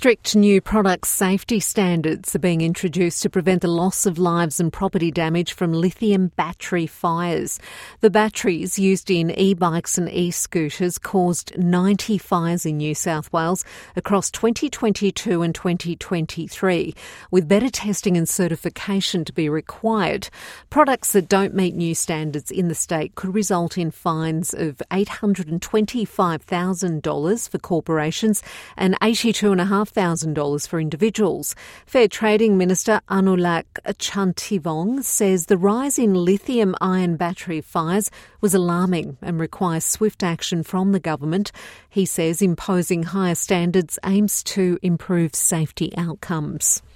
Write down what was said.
Strict new product safety standards are being introduced to prevent the loss of lives and property damage from lithium battery fires. The batteries used in e-bikes and e-scooters caused 90 fires in New South Wales across 2022 and 2023, with better testing and certification to be required. Products that don't meet new standards in the state could result in fines of $825,000 for corporations and $82,500 for individuals. Fair Trading Minister Anulak Chantivong says the rise in lithium-ion battery fires was alarming and requires swift action from the government. He says imposing higher standards aims to improve safety outcomes.